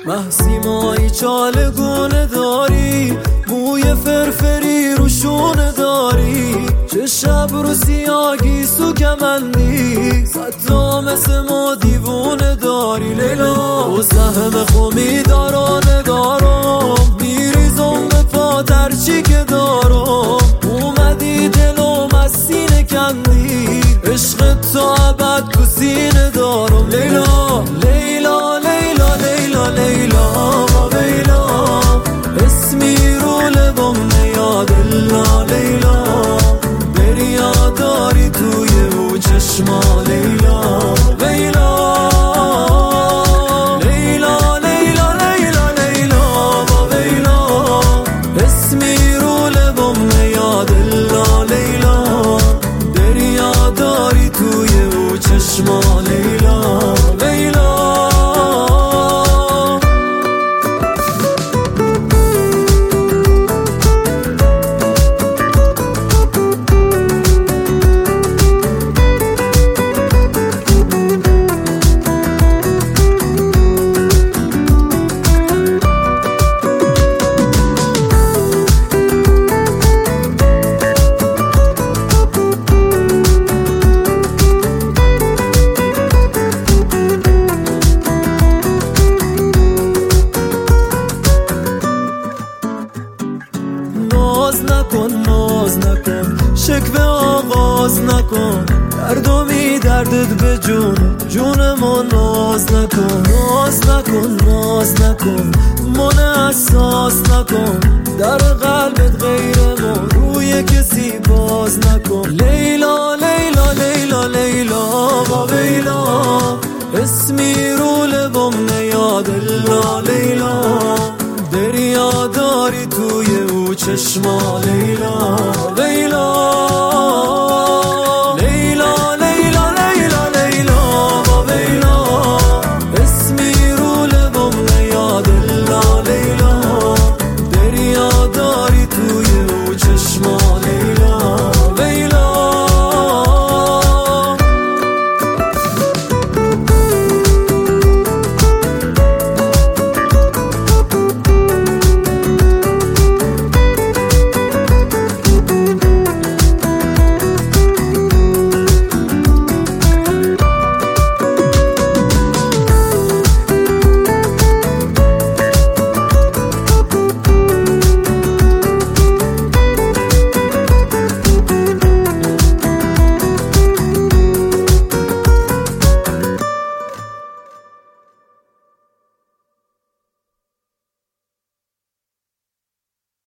محسیمایی چالگونه داری، موی فرفری رو شونه داری، چه شب رو سیاگی سو کمندی، صد مثل ما دیوونه داری. لیلا و سهم خومی دارا نگارم، میریزم به پاتر چی که دارم، اومدی دلم از سینه کندی، عشق تا ابد تو سینه دارم. لیلا لیلا لیلا لیلا لیلا با لیلا، اسمی رو لبم نیاد الا لیلا، دریا داری توی او چشما. لیلا لیلا لیلا لیلا لیلا لیلا با لیلا، اسمی رو لبم نیاد الا لیلا، دریا داری توی او چشما. لیلا لیلا ناز نکن، شکوه آغاز نکن، دردو می دردت به جون ما. ناز نکن ناز نکن ناز نکن، من احساس نکن، در قلبت غیر ما روی کسی باز نکن. لیلا لیلا لیلا لیلا با لیلا، اسمی رو لبم نیاد الا لیلا، دریا داری توی او چشما. لیلا